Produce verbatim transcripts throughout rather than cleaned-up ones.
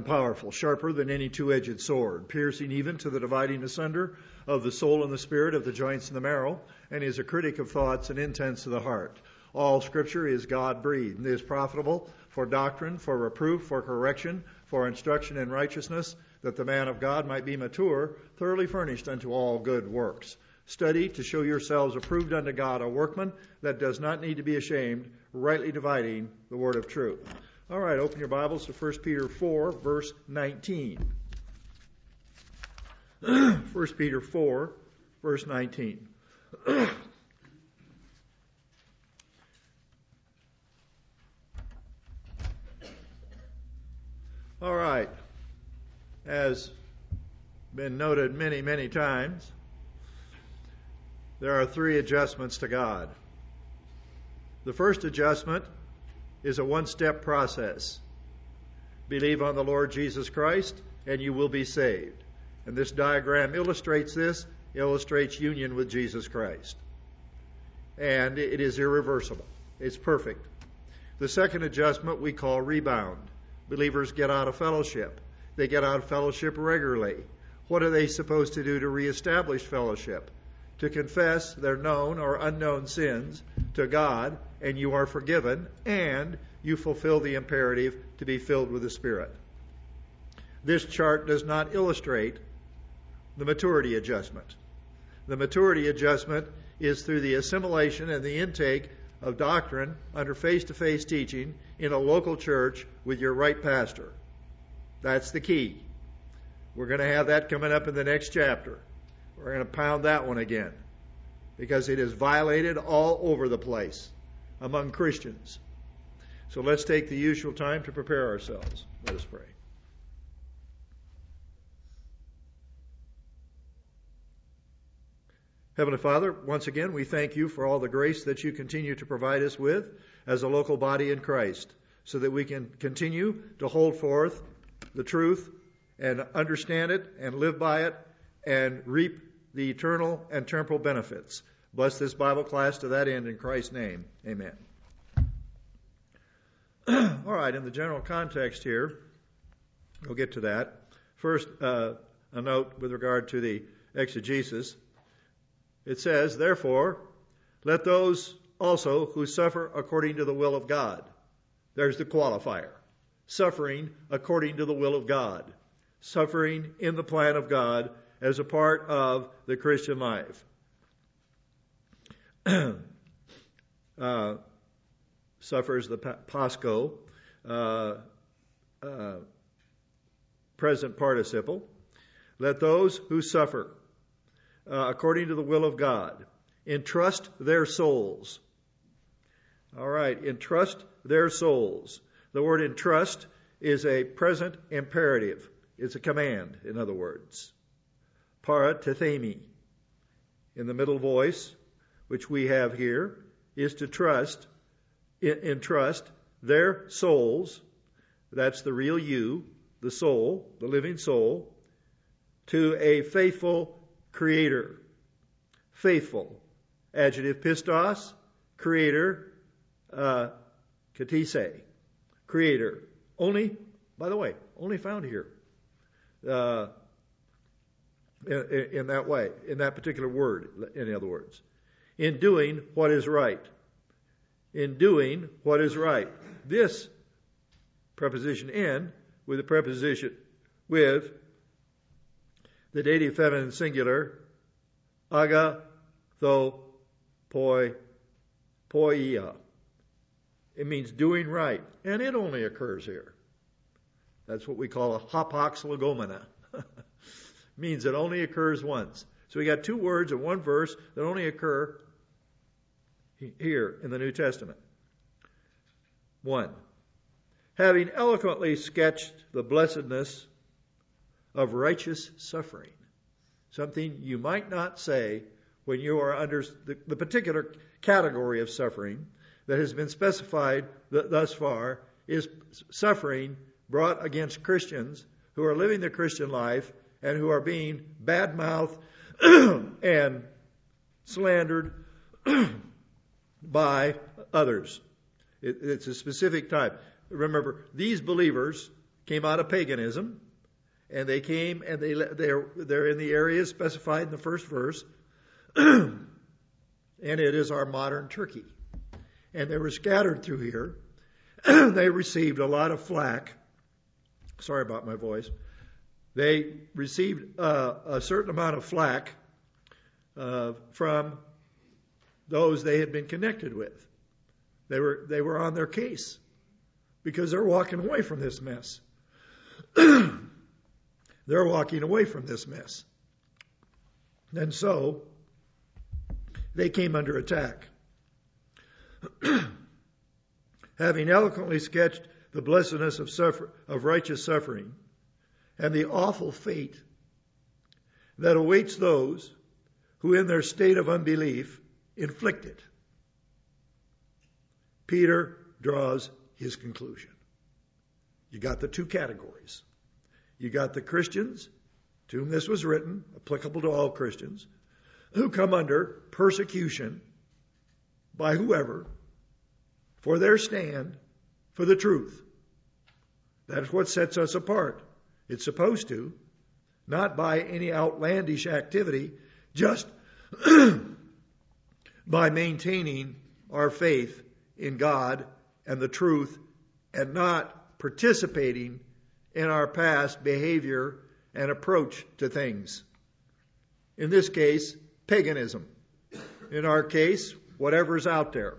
powerful, sharper than any two-edged sword, piercing even to the dividing asunder of the soul and the spirit, of the joints and the marrow, and is a critic of thoughts and intents of the heart. All Scripture is God-breathed and is profitable for doctrine, for reproof, for correction, for instruction in righteousness, that the man of God might be mature, thoroughly furnished unto all good works. Study to show yourselves approved unto God, a workman that does not need to be ashamed, rightly dividing the word of truth. All right, open your Bibles to First Peter four, verse nineteen. First Peter four, verse nineteen. All right. As been noted many, many times, there are three adjustments to God. The first adjustment is a one-step process. Believe on the Lord Jesus Christ, and you will be saved. And this diagram illustrates this, illustrates union with Jesus Christ. And it is irreversible. It's perfect. The second adjustment we call rebound. Believers get out of fellowship. They get out of fellowship regularly. What are they supposed to do to reestablish fellowship? To confess their known or unknown sins to God, and you are forgiven, and you fulfill the imperative to be filled with the Spirit. This chart does not illustrate the maturity adjustment. The maturity adjustment is through the assimilation and the intake of doctrine under face-to-face teaching in a local church with your right pastor. That's the key. We're going to have that coming up in the next chapter. We're going to pound that one again because it is violated all over the place among Christians. So let's take the usual time to prepare ourselves. Let us pray. Heavenly Father, once again, we thank you for all the grace that you continue to provide us with as a local body in Christ, so that we can continue to hold forth the truth and understand it and live by it and reap the eternal and temporal benefits. Bless this Bible class to that end in Christ's name. Amen. All right, in the general context here, we'll get to that. First, uh, a note with regard to the exegesis. It says, therefore, let those also who suffer according to the will of God. There's the qualifier. Suffering according to the will of God. Suffering in the plan of God as a part of the Christian life. uh, suffers the pasco, uh, uh, present participle. Let those who suffer uh, according to the will of God entrust their souls. All right, entrust their souls. The word entrust is a present imperative. It's a command, in other words. Para tethemi, in the middle voice, which we have here, is to trust, entrust their souls, that's the real you, the soul, the living soul, to a faithful Creator. Faithful. Adjective pistos, Creator, uh, katise, Creator. Only, by the way, only found here. Uh, in, in that way, in that particular word, in other words. In doing what is right. In doing what is right. This preposition in with the preposition with the dative feminine singular aga tho poi poia. It means doing right, and it only occurs here. That's what we call a hapax legomena. Means it only occurs once. So we got two words in one verse that only occur here in the New Testament. One, having eloquently sketched the blessedness of righteous suffering. Something you might not say when you are under the, the particular category of suffering that has been specified th- thus far is suffering brought against Christians who are living the Christian life and who are being bad-mouthed and slandered by others. It, it's a specific type. Remember, these believers came out of paganism, and they came and they they're they're in the areas specified in the first verse, and it is our modern Turkey. And they were scattered through here. They received a lot of flack. Sorry about my voice. They received uh, a certain amount of flack uh, from those they had been connected with. They were they were on their case because they're walking away from this mess. They're walking away from this mess. And so they came under attack. Having eloquently sketched the blessedness of suffer- of righteous suffering and the awful fate that awaits those who in their state of unbelief inflict it, Peter draws his conclusion. You got the two categories. You got the Christians, to whom this was written, applicable to all Christians, who come under persecution by whoever for their stand for the truth. That's what sets us apart. It's supposed to, not by any outlandish activity, just by maintaining our faith in God and the truth and not participating in our past behavior and approach to things. In this case, paganism. In our case, whatever's out there.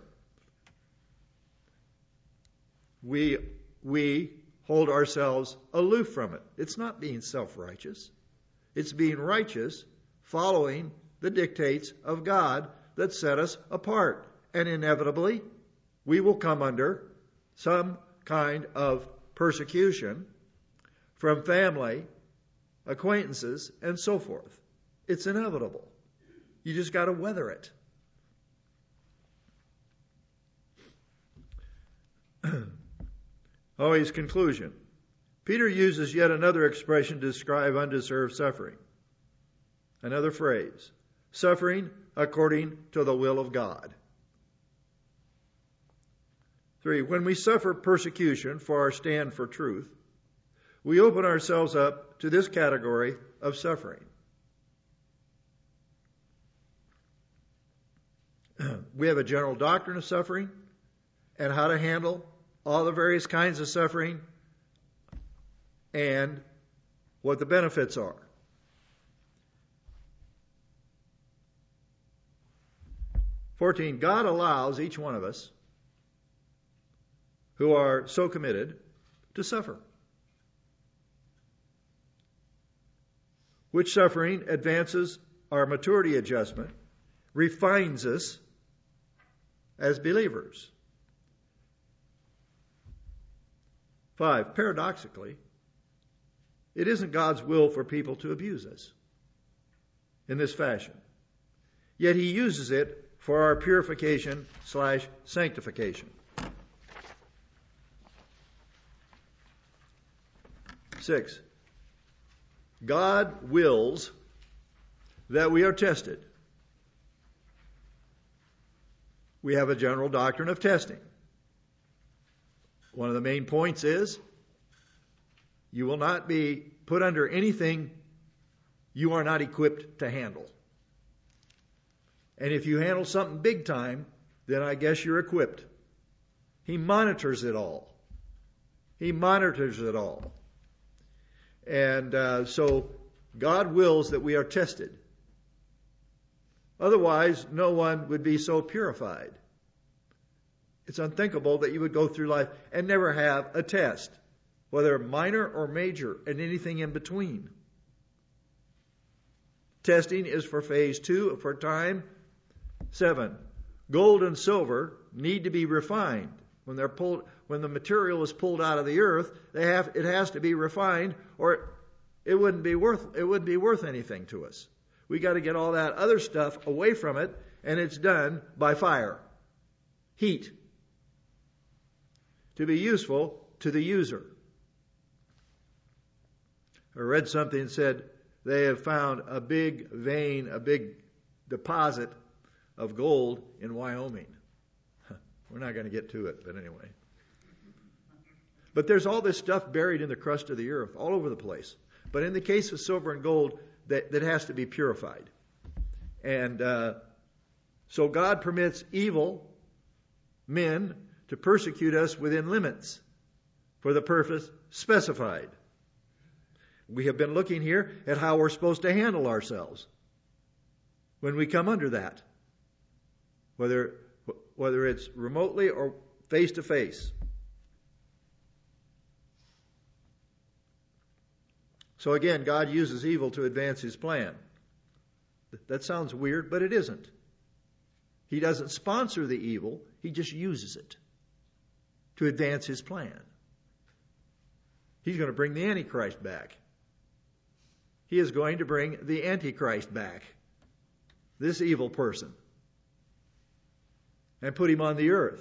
We, we hold ourselves aloof from it. It's not being self-righteous. It's being righteous, following the dictates of God that set us apart. And inevitably, we will come under some kind of persecution from family, acquaintances, and so forth. It's inevitable. You just got to weather it. Oh, his conclusion. Peter uses yet another expression to describe undeserved suffering. Another phrase. Suffering according to the will of God. Three, when we suffer persecution for our stand for truth, we open ourselves up to this category of suffering. We have a general doctrine of suffering and how to handle all the various kinds of suffering and what the benefits are. fourteen, God allows each one of us who are so committed to suffer. Which suffering advances our maturity adjustment, refines us as believers. Five, paradoxically, it isn't God's will for people to abuse us in this fashion. Yet he uses it for our purification slash sanctification. Six, God wills that we are tested. We have a general doctrine of testing. One of the main points is you will not be put under anything you are not equipped to handle. And if you handle something big time, then I guess you're equipped. He monitors it all. He monitors it all. And uh, so God wills that we are tested. Otherwise, no one would be so purified. It's unthinkable that you would go through life and never have a test, whether minor or major, and anything in between. Testing is for phase two, for time. Seven, gold and silver need to be refined. When they're pulled, when the material is pulled out of the earth, they have it has to be refined, or it wouldn't be worth it wouldn't be worth anything to us. We got to get all that other stuff away from it, and it's done by fire, heat, to be useful to the user. I read something that said they have found a big vein, a big deposit of gold in Wyoming. We're not going to get to it, but anyway. But there's all this stuff buried in the crust of the earth, all over the place. But in the case of silver and gold, that, that has to be purified. And uh, so God permits evil men to persecute us within limits for the purpose specified. We have been looking here at how we're supposed to handle ourselves when we come under that, whether whether it's remotely or face to face. So again, God uses evil to advance his plan. That sounds weird, but it isn't. He doesn't sponsor the evil, he just uses it to advance his plan. He's going to bring the Antichrist back. He is going to bring the Antichrist back, this evil person, and put him on the earth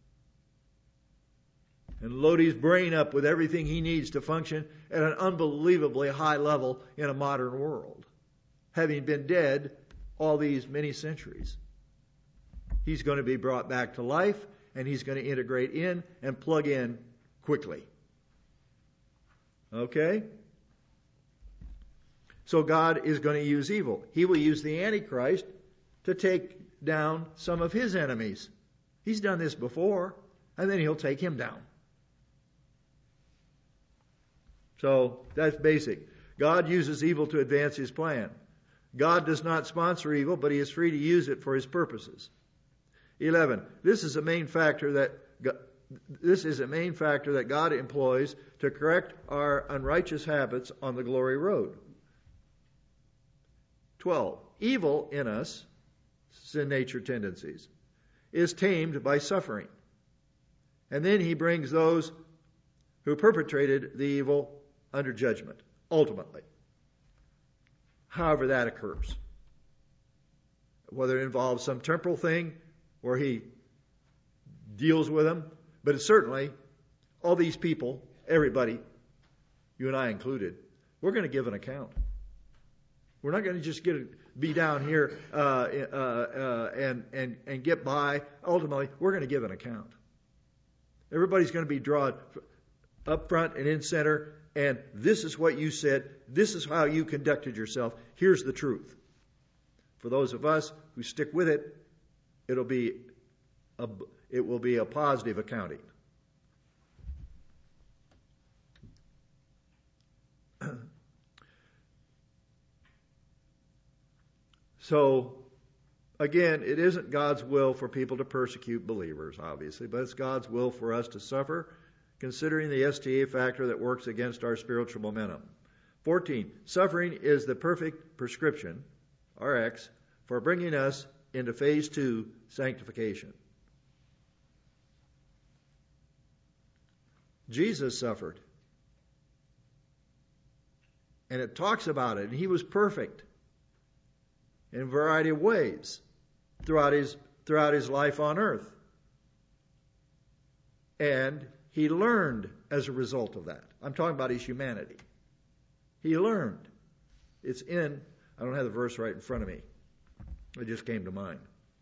and load his brain up with everything he needs to function at an unbelievably high level in a modern world, having been dead all these many centuries. He's going to be brought back to life, and he's going to integrate in and plug in quickly. Okay? So God is going to use evil. He will use the Antichrist to take down some of his enemies. He's done this before, and then he'll take him down. So that's basic. God uses evil to advance his plan. God does not sponsor evil, but he is free to use it for his purposes. eleven. This is a main factor that this is a main factor that God employs to correct our unrighteous habits on the glory road. twelve. Evil in us, sin nature tendencies, is tamed by suffering. And then he brings those who perpetrated the evil under judgment, ultimately. However that occurs. Whether it involves some temporal thing where he deals with them, but it's certainly all these people, everybody, you and I included, we're going to give an account. We're not going to just get be down here uh, uh, uh, and and and get by. Ultimately, we're going to give an account. Everybody's going to be drawn up front and in center, and this is what you said. This is how you conducted yourself. Here's the truth. For those of us who stick with it, it'll be a, it will be a positive accounting. So, again, it isn't God's will for people to persecute believers, obviously, but it's God's will for us to suffer, considering the S T A factor that works against our spiritual momentum. fourteen. Suffering is the perfect prescription, R X, for bringing us into phase two, sanctification. Jesus suffered. And it talks about it, and he was perfect in a variety of ways throughout his throughout his life on earth. And he learned as a result of that. I'm talking about his humanity. He learned. It's in, I don't have the verse right in front of me. It just came to mind.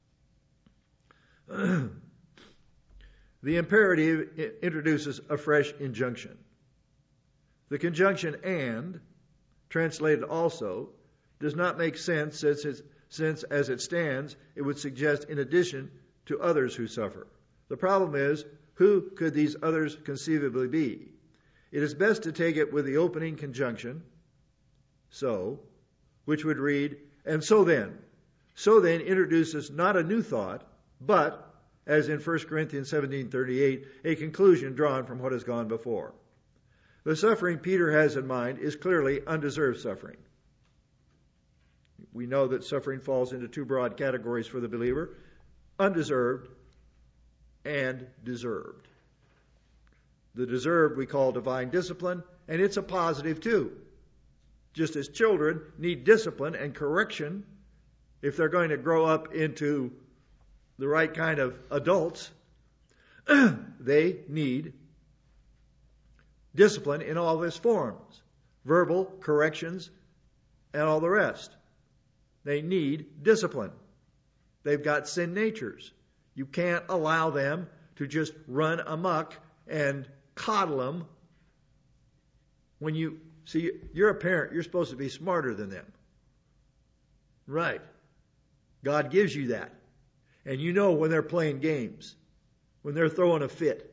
The imperative introduces a fresh injunction. The conjunction and, translated also, does not make sense since, since as it stands, it would suggest in addition to others who suffer. The problem is, who could these others conceivably be? It is best to take it with the opening conjunction, so, which would read, and so then. So then introduces not a new thought, but, as in First Corinthians seventeen thirty-eight, a conclusion drawn from what has gone before. The suffering Peter has in mind is clearly undeserved suffering. We know that suffering falls into two broad categories for the believer, undeserved and deserved. The deserved we call divine discipline, and it's a positive too. Just as children need discipline and correction if they're going to grow up into the right kind of adults, they need discipline in all of its forms, verbal, corrections, and all the rest. They need discipline. They've got sin natures. You can't allow them to just run amok and coddle them. When you see, you're a parent, you're supposed to be smarter than them. Right. God gives you that. And you know when they're playing games, when they're throwing a fit.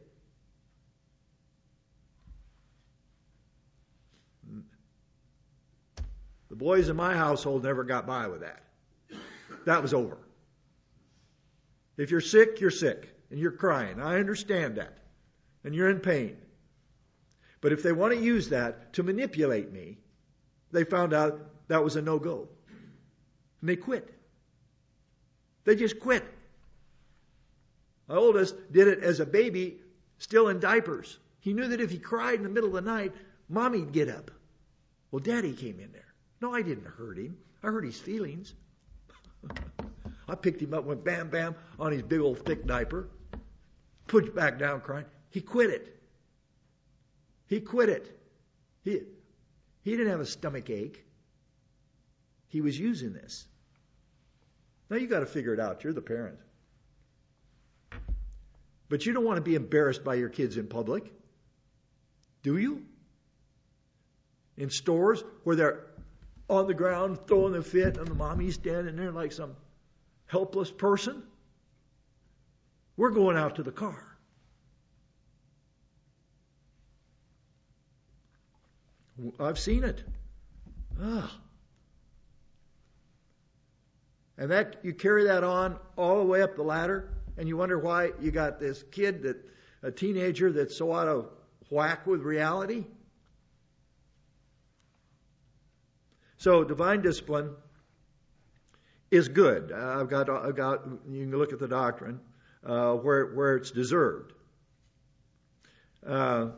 The boys in my household never got by with that. That was over. If you're sick, you're sick. And you're crying. I understand that. And you're in pain. But if they want to use that to manipulate me, they found out that was a no-go. And they quit. They just quit. My oldest did it as a baby, still in diapers. He knew that if he cried in the middle of the night, Mommy'd get up. Well, Daddy came in there. No, I didn't hurt him. I hurt his feelings. I picked him up, went bam, bam on his big old thick diaper. Put back down crying. He quit it. He quit it. He, he didn't have a stomach ache. He was using this. Now you got to figure it out. You're the parent. But you don't want to be embarrassed by your kids in public. Do you? In stores where they're on the ground throwing a fit and the mommy's standing there like some helpless person. We're going out to the car. I've seen it. Ah. And that you carry that on all the way up the ladder, and you wonder why you got this kid, that a teenager that's so out of whack with reality. So divine discipline is good. Uh, I've got, I've got. You can look at the doctrine uh, where where it's deserved. Uh,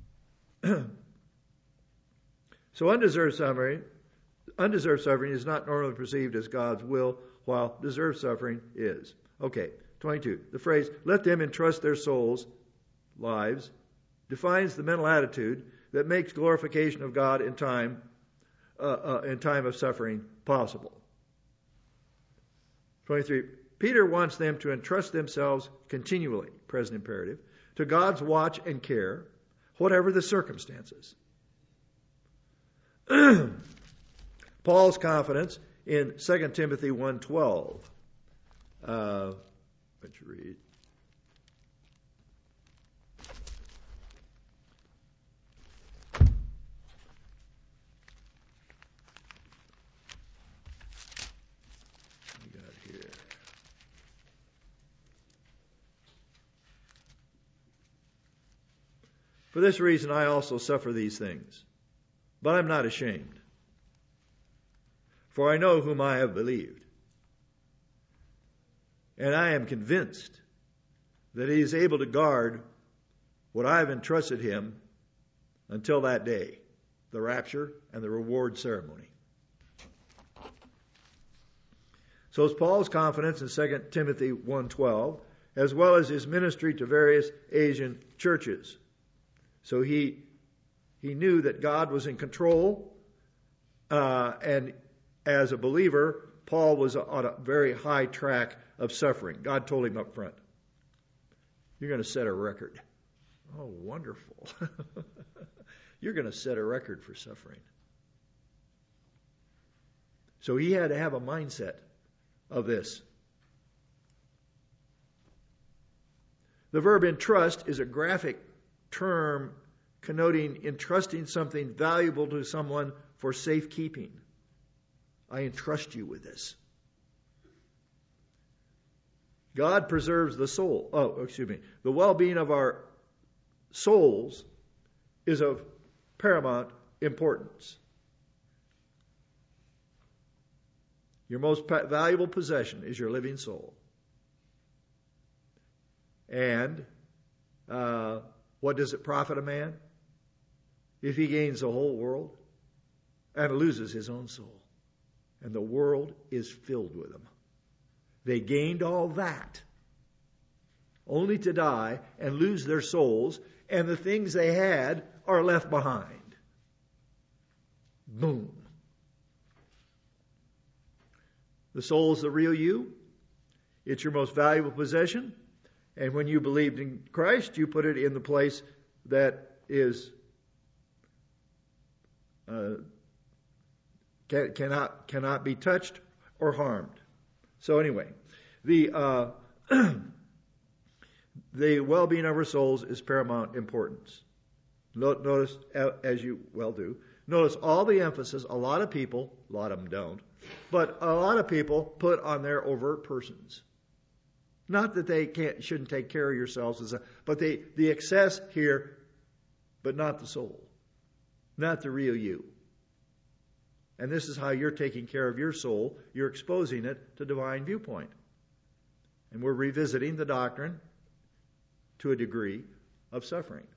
so undeserved suffering, undeserved suffering is not normally perceived as God's will, while deserved suffering is. Okay, twenty-two. The phrase "let them entrust their souls, lives," defines the mental attitude that makes glorification of God in time. Uh, uh, in time of suffering possible. twenty-three. Peter wants them to entrust themselves continually, present imperative, to God's watch and care, whatever the circumstances. Paul's confidence in Second Timothy one twelve. Uh, let's read. For this reason I also suffer these things, but I'm not ashamed. For I know whom I have believed, and I am convinced that he is able to guard what I have entrusted him until that day, the rapture and the reward ceremony. So is Paul's confidence in Second Timothy one twelve, as well as his ministry to various Asian churches. So he he knew that God was in control, uh, and as a believer, Paul was on a very high track of suffering. God told him up front, "You're going to set a record." Oh, wonderful. You're going to set a record for suffering. So he had to have a mindset of this. The verb entrust is a graphic term connoting entrusting something valuable to someone for safekeeping. I entrust you with this. God preserves the soul. Oh, excuse me. The well-being of our souls is of paramount importance. Your most valuable possession is your living soul. And uh, what does it profit a man if he gains the whole world and loses his own soul? And the world is filled with them. They gained all that only to die and lose their souls, and the things they had are left behind. Boom. The soul is the real you. It's your most valuable possession. And when you believed in Christ, you put it in the place that is uh, can, cannot cannot be touched or harmed. So anyway, the uh, the well-being of our souls is paramount importance. Notice, as you well do, notice all the emphasis. A lot of people, a lot of them don't, but a lot of people put on their overt persons. Not that they can't, shouldn't take care of yourselves, as a, but they, the excess here, but not the soul, not the real you. And this is how you're taking care of your soul. You're exposing it to divine viewpoint. And we're revisiting the doctrine to a degree of suffering.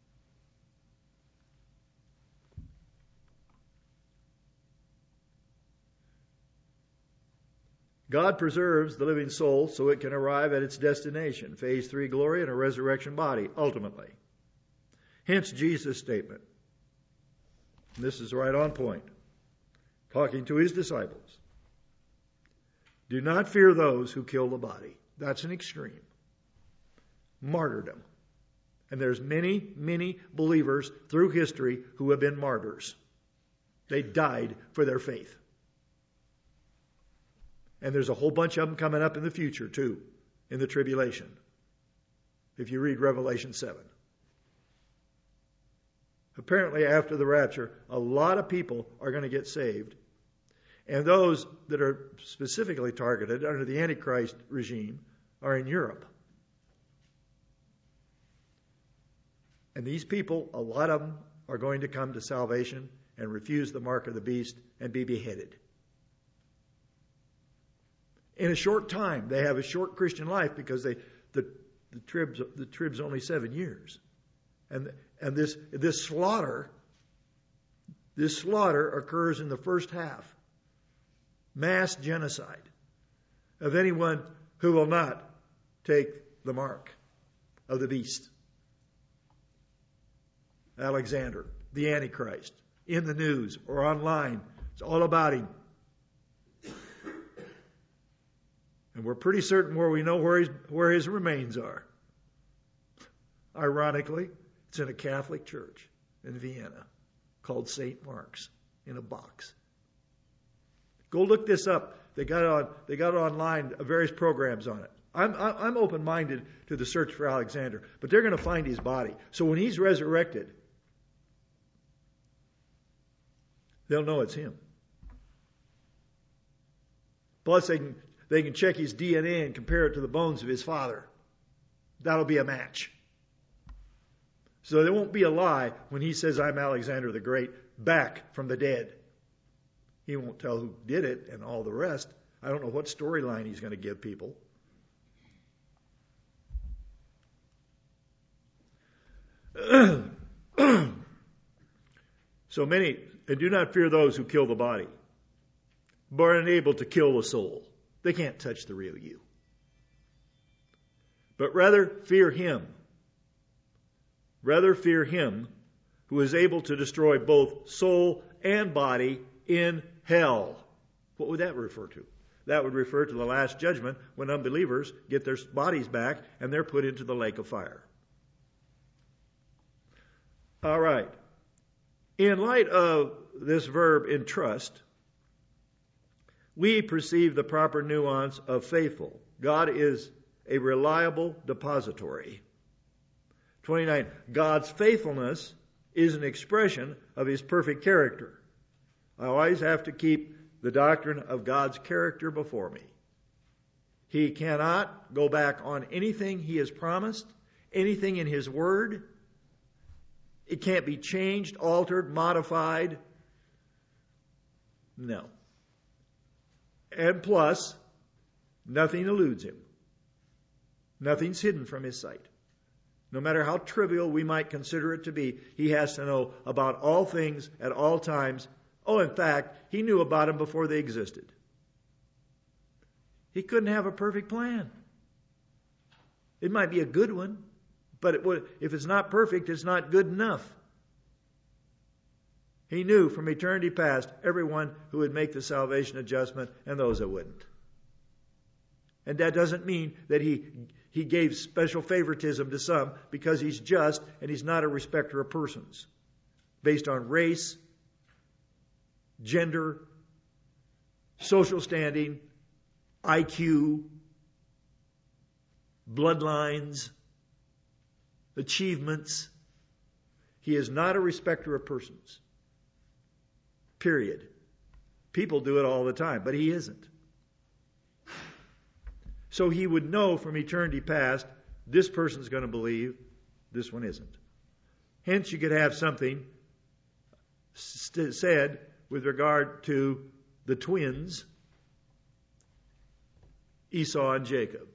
God preserves the living soul so it can arrive at its destination, phase three glory and a resurrection body, ultimately. Hence Jesus' statement. And this is right on point. Talking to his disciples. Do not fear those who kill the body. That's an extreme. Martyrdom. And there's many, many believers through history who have been martyrs. They died for their faith. And there's a whole bunch of them coming up in the future, too, in the tribulation, if you read Revelation seven. Apparently, after the rapture, a lot of people are going to get saved. And those that are specifically targeted under the Antichrist regime are in Europe. And these people, a lot of them, are going to come to salvation and refuse the mark of the beast and be beheaded. In a short time, they have a short Christian life because they the the trib's the trib's only seven years, and and this this slaughter this slaughter occurs in the first half, mass genocide of anyone who will not take the mark of the beast. Alexander, the Antichrist, in the news or online, it's all about him. And we're pretty certain where we know where his, where his remains are. Ironically, it's in a Catholic church in Vienna called Saint Mark's in a box. Go look this up. They got it on. They got it online. Various programs on it. I'm I'm open-minded to the search for Alexander, but they're going to find his body. So when he's resurrected, they'll know it's him. Plus, they can. They can check his D N A and compare it to the bones of his father. That'll be a match. So there won't be a lie when he says, I'm Alexander the Great, back from the dead. He won't tell who did it and all the rest. I don't know what storyline he's going to give people. So many, and do not fear those who kill the body, but are unable to kill the soul. They can't touch the real you. But rather fear him. Rather fear him who is able to destroy both soul and body in hell. What would that refer to? That would refer to the last judgment when unbelievers get their bodies back and they're put into the lake of fire. All right. In light of this verb entrust, we perceive the proper nuance of faithful. God is a reliable depository. twenty-nine. God's faithfulness is an expression of his perfect character. I always have to keep the doctrine of God's character before me. He cannot go back on anything he has promised, anything in his word. It can't be changed, altered, modified. No. And plus, nothing eludes him. Nothing's hidden from his sight. No matter how trivial we might consider it to be, he has to know about all things at all times. Oh, in fact, he knew about them before they existed. He couldn't have a perfect plan. It might be a good one, but it would, if it's not perfect, it's not good enough. He knew from eternity past everyone who would make the salvation adjustment and those that wouldn't. And that doesn't mean that he, he gave special favoritism to some, because he's just and he's not a respecter of persons based on race, gender, social standing, I Q, bloodlines, achievements. He is not a respecter of persons. Period. People do it all the time, but he isn't. So he would know from eternity past, this person's going to believe, this one isn't. Hence, you could have something st- said with regard to the twins, Esau and Jacob.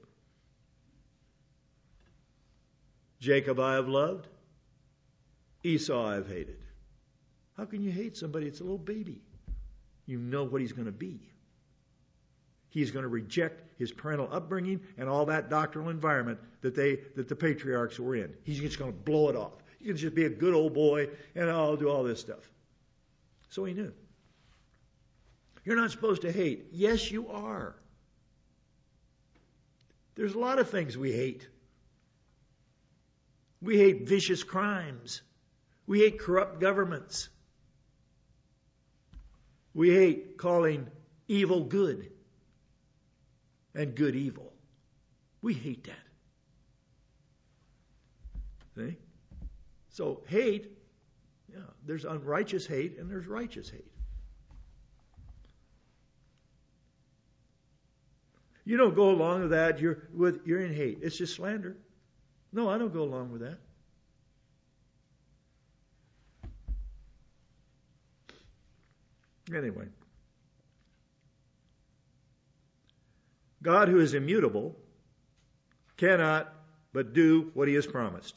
Jacob I have loved, Esau I have hated. How can you hate somebody? It's a little baby. You know what he's going to be. He's going to reject his parental upbringing and all that doctrinal environment that they that the patriarchs were in. He's just going to blow it off. He can just be a good old boy and I'll do all this stuff. So he knew. You're not supposed to hate. Yes, you are. There's a lot of things we hate. We hate vicious crimes. We hate corrupt governments. We hate calling evil good and good evil. We hate that. See? So hate, yeah, there's unrighteous hate and there's righteous hate. You don't go along with that. You're with you're in hate. It's just slander. No, I don't go along with that. Anyway, God, who is immutable, cannot but do what he has promised.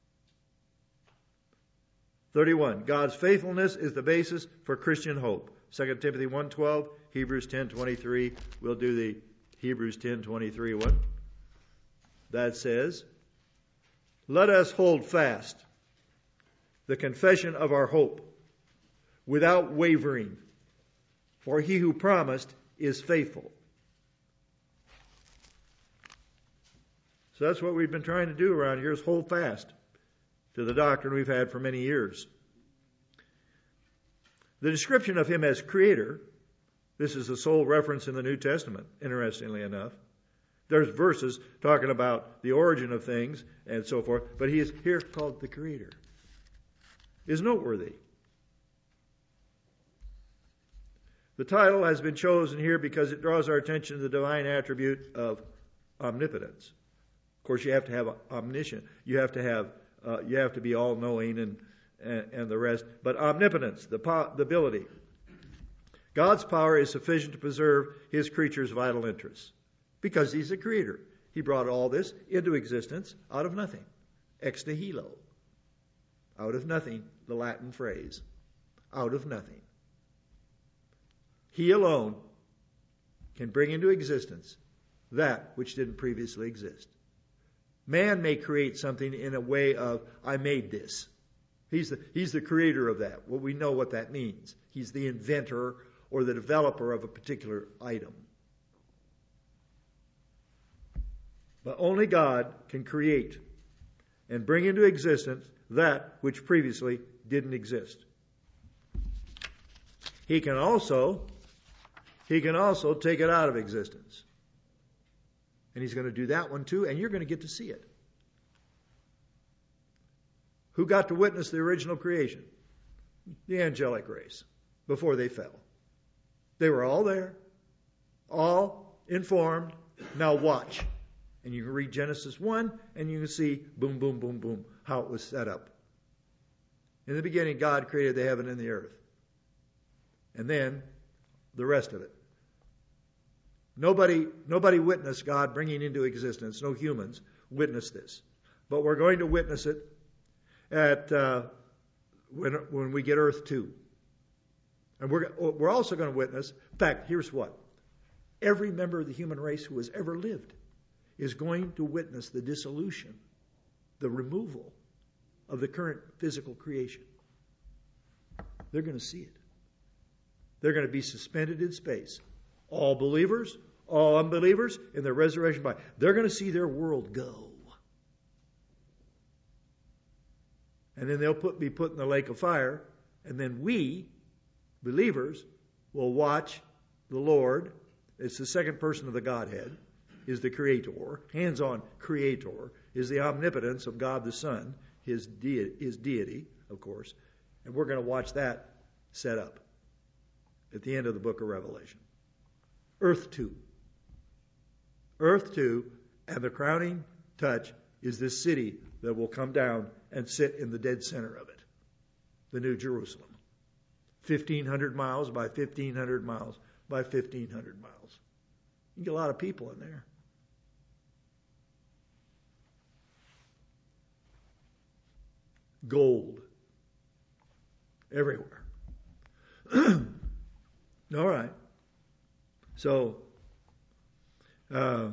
thirty-one. God's faithfulness is the basis for Christian hope. Second Timothy one twelve, Hebrews ten twenty-three. We'll do the Hebrews ten twenty-three one. That says, let us hold fast the confession of our hope without wavering, for he who promised is faithful. So that's what we've been trying to do around here, is hold fast to the doctrine we've had for many years. The description of him as creator, this is the sole reference in the New Testament, interestingly enough. There's verses talking about the origin of things and so forth, but he is here called the creator. Is noteworthy. The title has been chosen here because it draws our attention to the divine attribute of omnipotence. Of course, you have to have omniscient. You have to have uh, you have to be all-knowing and, and and the rest. But omnipotence, the po- the ability. God's power is sufficient to preserve his creatures' vital interests because he's the creator. He brought all this into existence out of nothing. Ex nihilo. Out of nothing, the Latin phrase. Out of nothing. He alone can bring into existence that which didn't previously exist. Man may create something in a way of, I made this. He's the, he's the creator of that. Well, we know what that means. He's the inventor or the developer of a particular item. But only God can create and bring into existence that which previously didn't exist. He can also, he can also take it out of existence. And he's going to do that one too, and you're going to get to see it. Who got to witness the original creation? The angelic race, before they fell. They were all there, all informed. Now watch. And you can read Genesis one, and you can see, boom, boom, boom, boom, how it was set up. In the beginning, God created the heaven and the earth. And then, the rest of it. Nobody, nobody witnessed God bringing into existence. No humans witnessed this, but we're going to witness it at uh, when when we get Earth two, and we're we're also going to witness. In fact, here's what: every member of the human race who has ever lived is going to witness the dissolution, the removal of the current physical creation. They're going to see it. They're going to be suspended in space. All believers, all unbelievers in the resurrection body. They're going to see their world go. And then they'll put, be put in the lake of fire. And then we, believers, will watch the Lord. It's the second person of the Godhead, is the Creator. Hands-on Creator is the omnipotence of God the Son, his, de- his deity, of course. And we're going to watch that set up at the end of the book of Revelation. Earth two. Earth two, and the crowning touch is this city that will come down and sit in the dead center of it. The New Jerusalem. fifteen hundred miles by fifteen hundred miles by fifteen hundred miles. You get a lot of people in there. Gold. Everywhere. All right. So, uh,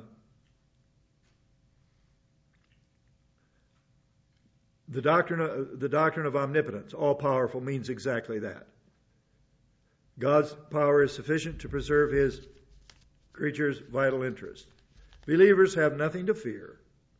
the doctrine of, the doctrine of omnipotence, all powerful, means exactly that. God's power is sufficient to preserve his creatures' vital interests. Believers have nothing to fear.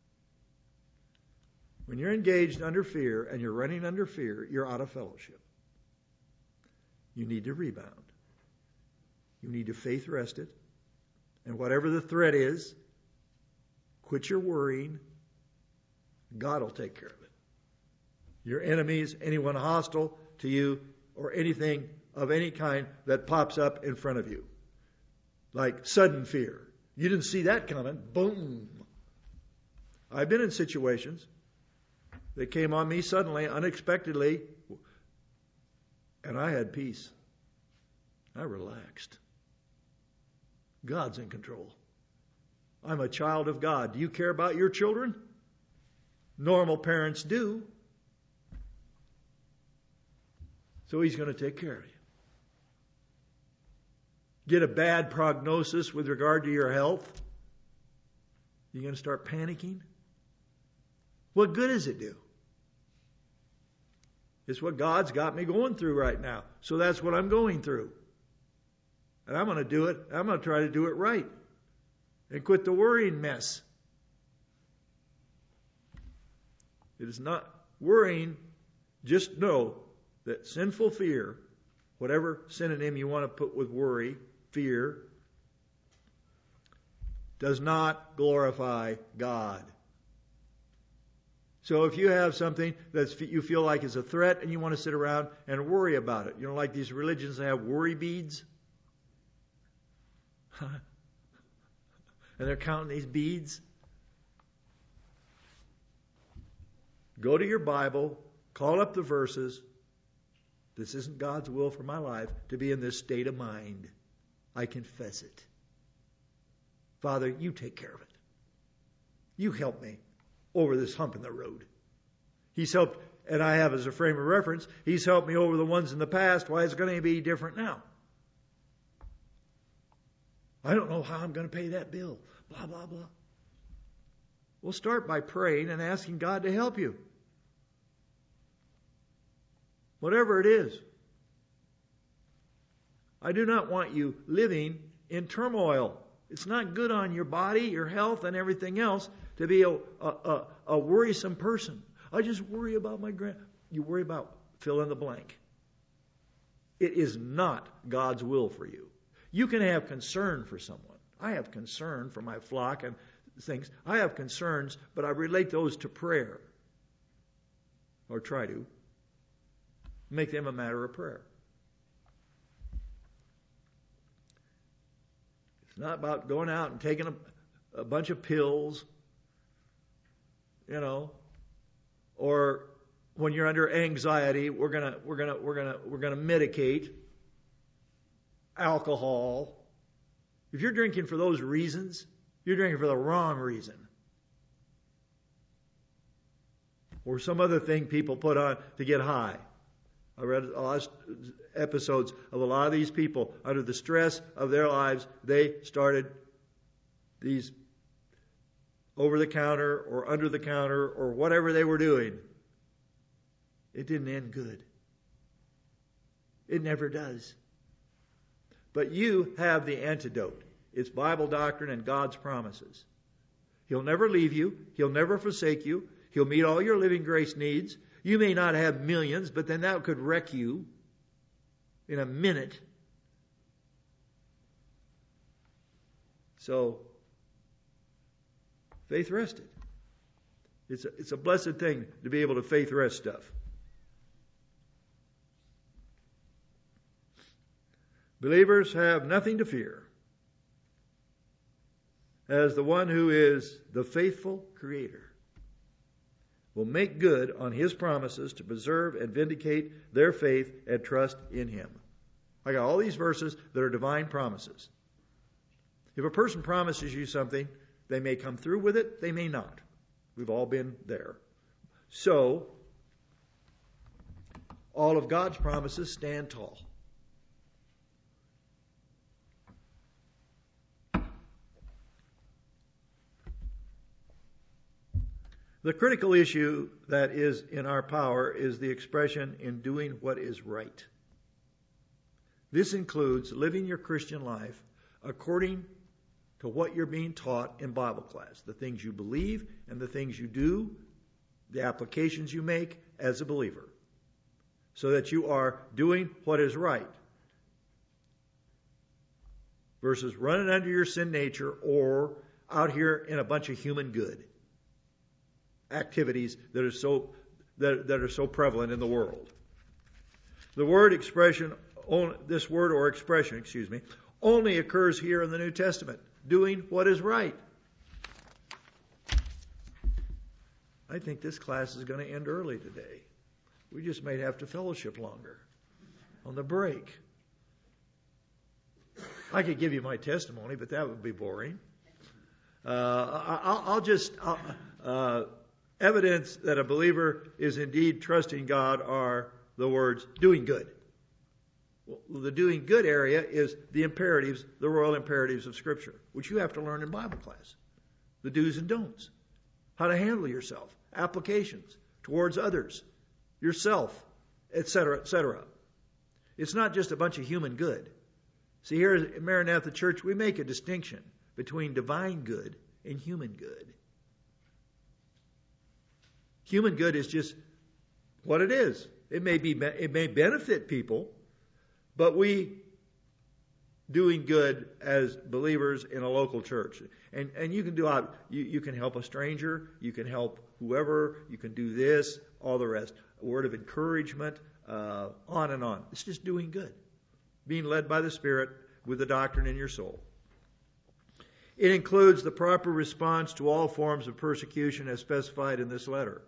When you're engaged under fear and you're running under fear, you're out of fellowship. You need to rebound. You need to faith rest it. And whatever the threat is, quit your worrying. God will take care of it. Your enemies, anyone hostile to you, or anything of any kind that pops up in front of you. Like sudden fear. You didn't see that coming. Boom. I've been in situations that came on me suddenly, unexpectedly, and I had peace. I relaxed. God's in control. I'm a child of God. Do you care about your children? Normal parents do. So he's going to take care of you. Get a bad prognosis with regard to your health? You're going to start panicking? What good does it do? It's what God's got me going through right now. So that's what I'm going through. And I'm going to do it. I'm going to try to do it right. And quit the worrying mess. It is not worrying. Just know that sinful fear, whatever synonym you want to put with worry, fear, does not glorify God. So if you have something that you feel like is a threat and you want to sit around and worry about it, you know, like these religions that have worry beads, and they're counting these beads. Go to your Bible, call up the verses. This isn't God's will for my life to be in this state of mind. I confess it. Father, you take care of it. You help me over this hump in the road. He's helped, and I have as a frame of reference, he's helped me over the ones in the past. Why is it going to be different now? I don't know how I'm going to pay that bill. Blah, blah, blah. We'll start by praying and asking God to help you. Whatever it is. I do not want you living in turmoil. It's not good on your body, your health, and everything else to be a, a, a, a worrisome person. I just worry about my grand... You worry about fill in the blank. It is not God's will for you. You can have concern for someone. I have concern for my flock and things. I have concerns, but I relate those to prayer. Or try to. Make them a matter of prayer. It's not about going out and taking a, a bunch of pills, you know, or when you're under anxiety, we're gonna we're gonna we're gonna we're gonna medicate. Alcohol. If you're drinking for those reasons, you're drinking for the wrong reason. Or some other thing people put on to get high. I read a lot of episodes of a lot of these people under the stress of their lives. They started these over-the-counter or under-the-counter or whatever they were doing. It didn't end good. It never does. But you have the antidote. It's Bible doctrine and God's promises. He'll never leave you. He'll never forsake you. He'll meet all your living grace needs. You may not have millions, but then that could wreck you in a minute. So, faith rested. It's a, it's a blessed thing to be able to faith rest stuff. Believers have nothing to fear, as the one who is the faithful Creator will make good on His promises to preserve and vindicate their faith and trust in Him. I got all these verses that are divine promises. If a person promises you something, they may come through with it, they may not. We've all been there. So, all of God's promises stand tall. The critical issue that is in our power is the expression in doing what is right. This includes living your Christian life according to what you're being taught in Bible class, the things you believe and the things you do, the applications you make as a believer, so that you are doing what is right versus running under your sin nature or out here in a bunch of human good activities that are so that, that are so prevalent in the world. The word expression, this word or expression, excuse me, only occurs here in the New Testament. Doing what is right. I think this class is going to end early today. We just might have to fellowship longer on the break. I could give you my testimony, but that would be boring. Uh, I'll, I'll just uh, uh, evidence that a believer is indeed trusting God are the words doing good. Well, the doing good area is the imperatives, the royal imperatives of Scripture, which you have to learn in Bible class. The do's and don'ts. How to handle yourself. Applications towards others. Yourself, et cetera, et cetera. It's not just a bunch of human good. See, here at Maranatha Church, we make a distinction between divine good and human good. Human good is just what it is. It may be, it may benefit people, but we doing good as believers in a local church. And and you can do out you, you can help a stranger, you can help whoever, you can do this, all the rest. A word of encouragement, uh, on and on. It's just doing good. Being led by the Spirit with the doctrine in your soul. It includes the proper response to all forms of persecution as specified in this letter.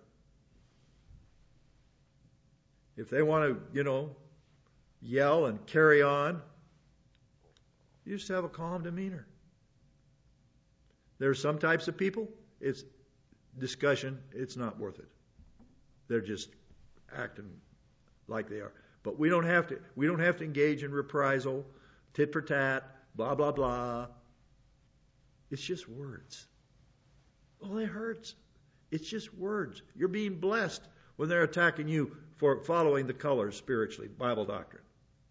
If they want to, you know, yell and carry on, you just have a calm demeanor. There are some types of people, it's discussion, it's not worth it. They're just acting like they are. But we don't have to we don't have to engage in reprisal, tit for tat, blah blah blah. It's just words. Oh, it hurts. It's just words. You're being blessed when they're attacking you for following the colors spiritually, Bible doctrine.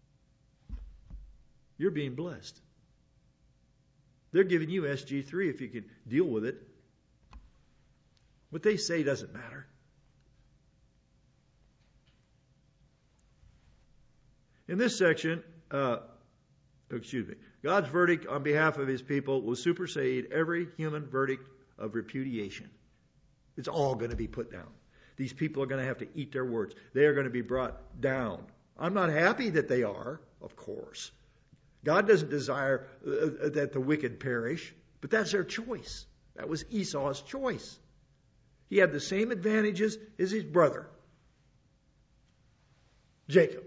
You're being blessed. They're giving you S G three if you can deal with it. What they say doesn't matter. In this section, uh, excuse me, God's verdict on behalf of His people will supersede every human verdict of repudiation. It's all going to be put down. These people are going to have to eat their words. They are going to be brought down. I'm not happy that they are, of course. God doesn't desire uh, that the wicked perish, but that's their choice. That was Esau's choice. He had the same advantages as his brother, Jacob.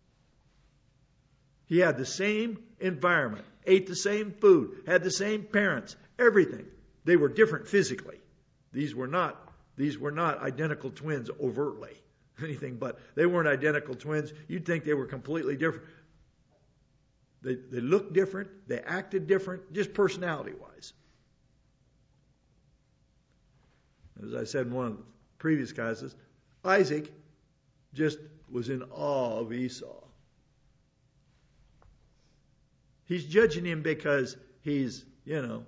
He had the same environment, ate the same food, had the same parents, everything. They were different physically. These were not, these were not identical twins overtly, anything but. They weren't identical twins. You'd think they were completely different. They, they looked different. They acted different, just personality-wise. As I said in one of the previous classes, Isaac just was in awe of Esau. He's judging him because he's, you know,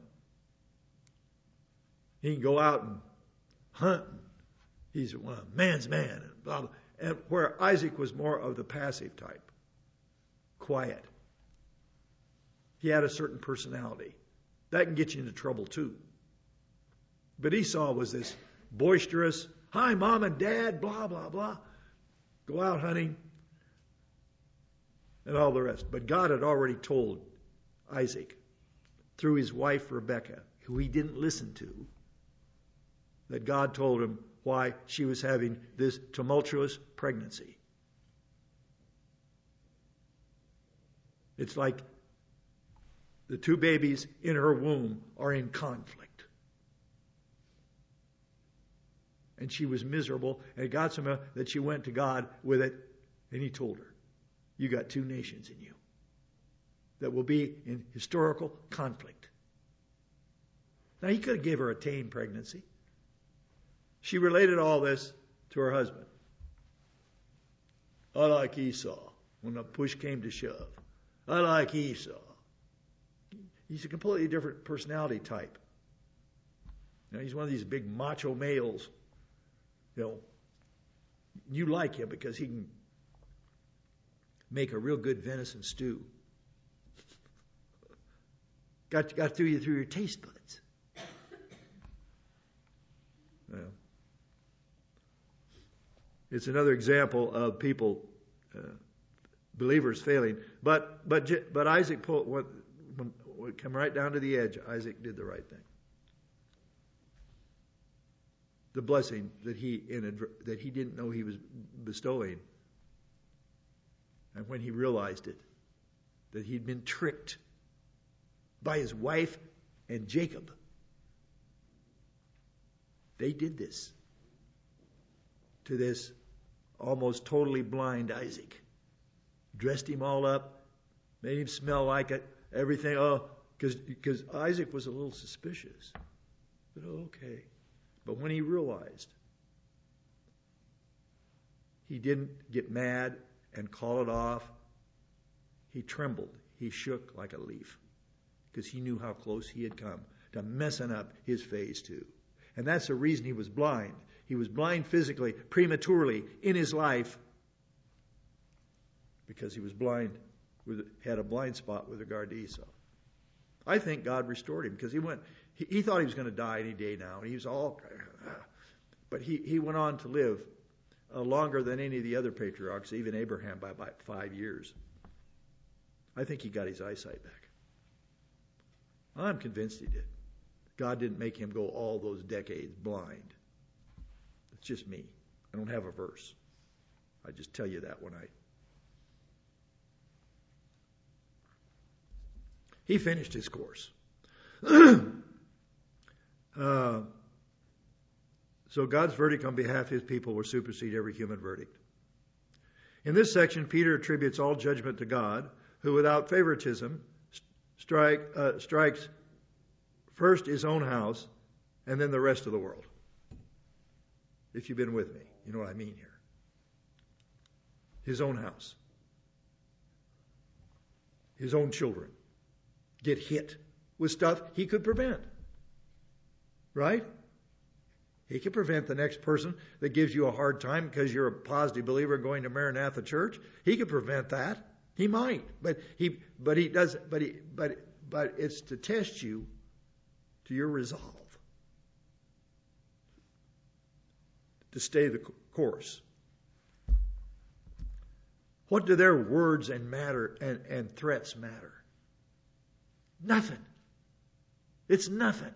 he can go out and hunt. He's a man's man. And, blah, blah. And where Isaac was more of the passive type. Quiet. He had a certain personality. That can get you into trouble too. But Esau was this boisterous, hi, mom and dad, blah, blah, blah. Go out hunting. And all the rest. But God had already told Isaac, through his wife Rebekah, who he didn't listen to, that God told him why she was having this tumultuous pregnancy. It's like the two babies in her womb are in conflict. And she was miserable, and it got so much that she went to God with it, and he told her, you got two nations in you that will be in historical conflict. Now, he could have gave her a tame pregnancy. She related all this to her husband. I like Esau when the push came to shove. I like Esau. He's a completely different personality type. You know, he's one of these big macho males. You know, you like him because he can make a real good venison stew. Got got through you through your taste buds. Well, it's another example of people, uh, believers failing. But but but Isaac pulled what, what come right down to the edge. Isaac did the right thing. The blessing that he inadver- that he didn't know he was bestowing, and when he realized it, that he'd been tricked by his wife and Jacob. They did this to this almost totally blind Isaac. Dressed him all up, made him smell like it, everything. Oh, because Isaac was a little suspicious. But okay. But when he realized, he didn't get mad and call it off. He trembled. He shook like a leaf because he knew how close he had come to messing up his phase two. And that's the reason he was blind. He was blind physically, prematurely in his life because he was blind, with, had a blind spot with regard to Esau. I think God restored him because he went, he, he thought he was going to die any day now. And he was all, but he, he went on to live uh, longer than any of the other patriarchs, even Abraham, by about five years. I think he got his eyesight back. I'm convinced he did. God didn't make him go all those decades blind. It's just me. I don't have a verse. I just tell you that when I... He finished his course. uh, so God's verdict on behalf of his people will supersede every human verdict. In this section, Peter attributes all judgment to God, who without favoritism strike, uh, strikes first his own house and then the rest of the world. If you've been with me, you know what I mean here. His own house. His own children get hit with stuff he could prevent. Right? He could prevent the next person that gives you a hard time because you're a positive believer going to Maranatha Church. He could prevent that. He might, but he, but he does, but he, but, but it's to test you to your resolve to stay the course. What do their words and matter and, and threats matter? Nothing. It's nothing.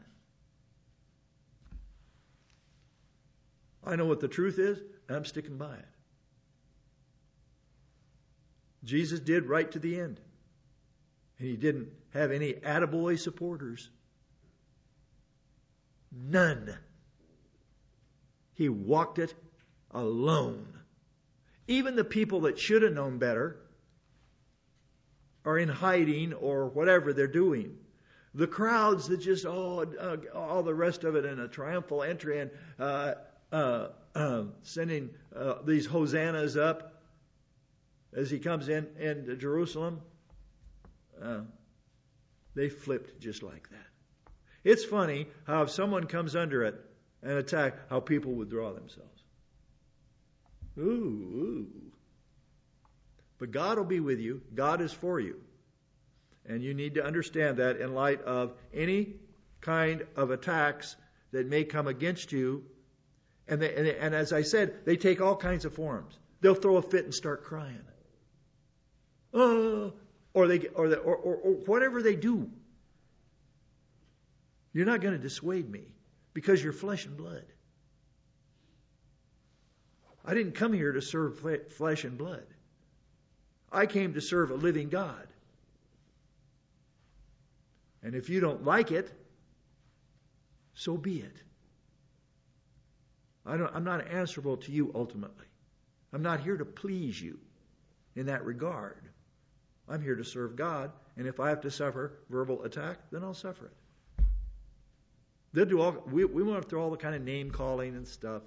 I know what the truth is, and I'm sticking by it. Jesus did right to the end. And he didn't have any attaboy supporters. None. He walked it alone. Even the people that should have known better are in hiding or whatever they're doing. The crowds that just, oh, uh, all the rest of it in a triumphal entry and uh, uh, uh, sending uh, these hosannas up as he comes in into Jerusalem. Uh, they flipped just like that. It's funny how if someone comes under it, an attack, how people withdraw themselves. Ooh, ooh. But God will be with you. God is for you. And you need to understand that in light of any kind of attacks that may come against you. And, they, and, they, and as I said, they take all kinds of forms. They'll throw a fit and start crying. Oh, or, they, or, they, or, or, or whatever they do. You're not going to dissuade me because you're flesh and blood. I didn't come here to serve flesh and blood. I came to serve a living God. And if you don't like it, so be it. I don't, I'm not answerable to you ultimately. I'm not here to please you in that regard. I'm here to serve God, and if I have to suffer verbal attack, then I'll suffer it. They'll do all. We, we went through all the kind of name calling and stuff.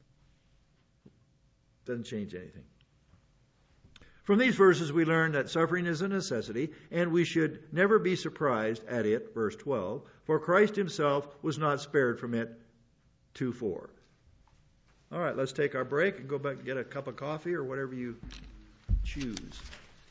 Doesn't change anything. From these verses, we learn that suffering is a necessity, and we should never be surprised at it. Verse twelve, for Christ Himself was not spared from it. two four. All right, let's take our break and go back and get a cup of coffee or whatever you choose.